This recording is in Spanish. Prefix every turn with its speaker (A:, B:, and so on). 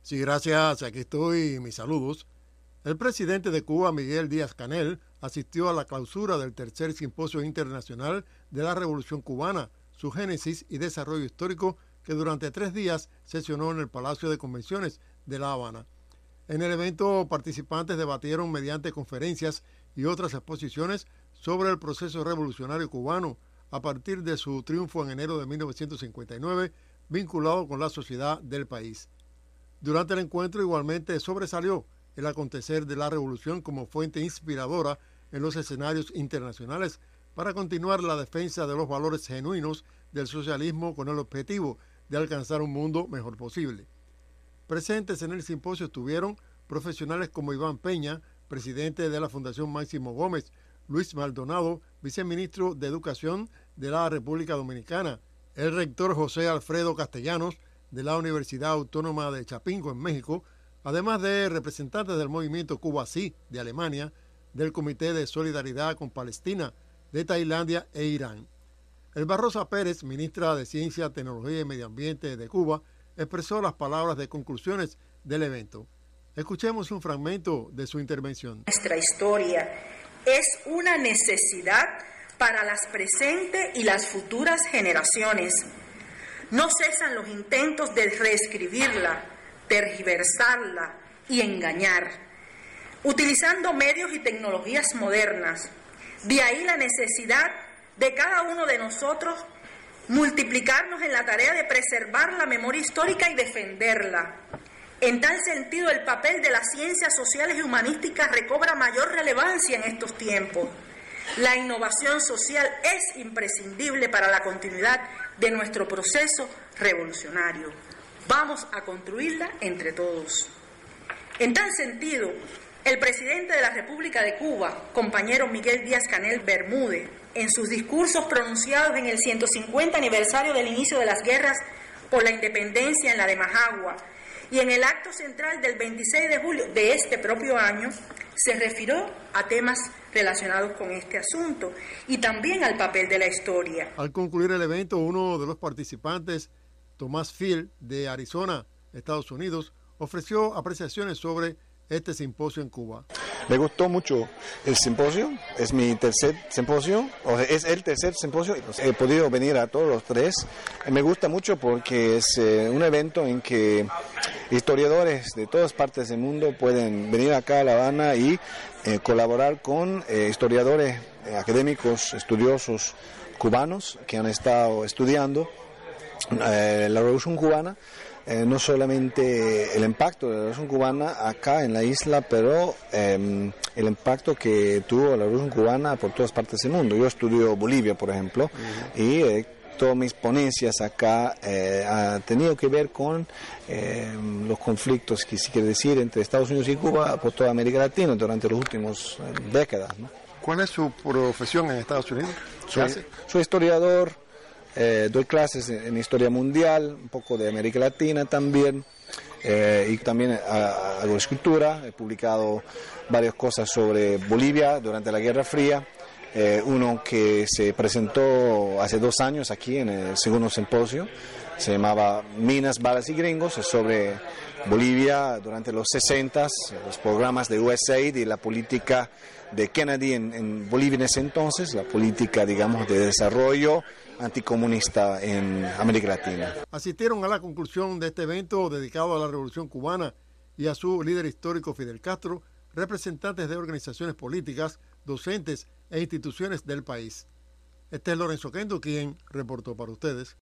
A: Sí, gracias. Aquí estoy. Mis saludos. El presidente de Cuba, Miguel Díaz-Canel, asistió a la clausura del tercer Simposio Internacional de la Revolución Cubana, su génesis y desarrollo histórico, que durante 3 días sesionó en el Palacio de Convenciones de La Habana. En el evento, participantes debatieron mediante conferencias y otras exposiciones sobre el proceso revolucionario cubano a partir de su triunfo en enero de 1959, vinculado con la sociedad del país. Durante el encuentro igualmente sobresalió el acontecer de la revolución como fuente inspiradora en los escenarios internacionales para continuar la defensa de los valores genuinos del socialismo con el objetivo de alcanzar un mundo mejor posible. Presentes en el simposio estuvieron profesionales como Iván Peña, presidente de la Fundación Máximo Gómez, Luis Maldonado, viceministro de Educación de la República Dominicana, el rector José Alfredo Castellanos, de la Universidad Autónoma de Chapingo, en México, además de representantes del movimiento Cuba Sí de Alemania, del Comité de Solidaridad con Palestina, de Tailandia e Irán. Elba Rosa Pérez, ministra de Ciencia, Tecnología y Medio Ambiente de Cuba, expresó las palabras de conclusiones del evento. Escuchemos un fragmento de su intervención.
B: Nuestra historia es una necesidad para las presentes y las futuras generaciones. No cesan los intentos de reescribirla, tergiversarla y engañar, utilizando medios y tecnologías modernas. De ahí la necesidad de cada uno de nosotros multiplicarnos en la tarea de preservar la memoria histórica y defenderla. En tal sentido, el papel de las ciencias sociales y humanísticas recobra mayor relevancia en estos tiempos. La innovación social es imprescindible para la continuidad de nuestro proceso revolucionario. Vamos a construirla entre todos. En tal sentido, el presidente de la República de Cuba, compañero Miguel Díaz-Canel Bermúdez, en sus discursos pronunciados en el 150 aniversario del inicio de las guerras por la independencia en la de Majagua y en el acto central del 26 de julio de este propio año, se refirió a temas relacionados con este asunto y también al papel de la historia.
A: Al concluir el evento, uno de los participantes, Tomás Field, de Arizona, Estados Unidos, ofreció apreciaciones sobre este simposio en Cuba.
C: Me gustó mucho el simposio, es mi tercer simposio, es el tercer simposio, he podido venir a todos los 3. Me gusta mucho porque es un evento en que historiadores de todas partes del mundo pueden venir acá a La Habana y colaborar con historiadores académicos, estudiosos cubanos que han estado estudiando la Revolución Cubana. No solamente el impacto de la Revolución Cubana acá en la isla, pero el impacto que tuvo la Revolución Cubana por todas partes del mundo. Yo estudio Bolivia, por ejemplo, y todas mis ponencias acá han tenido que ver con los conflictos, que si quiere decir, entre Estados Unidos y Cuba por toda América Latina durante las últimas décadas, ¿no?
A: ¿Cuál es su profesión en Estados Unidos?
C: Soy historiador. Doy clases en historia mundial, un poco de América Latina también, y también hago escritura. He publicado varias cosas sobre Bolivia durante la Guerra Fría, uno que se presentó hace 2 años aquí en el segundo simposio, se llamaba Minas, Balas y Gringos, es sobre Bolivia durante los 60s, los programas de USAID y la política de Kennedy en Bolivia en ese entonces, la política, digamos, de desarrollo anticomunista en América Latina.
A: Asistieron a la conclusión de este evento dedicado a la Revolución Cubana y a su líder histórico Fidel Castro, representantes de organizaciones políticas, docentes e instituciones del país. Este es Lorenzo Kendo, quien reportó para ustedes.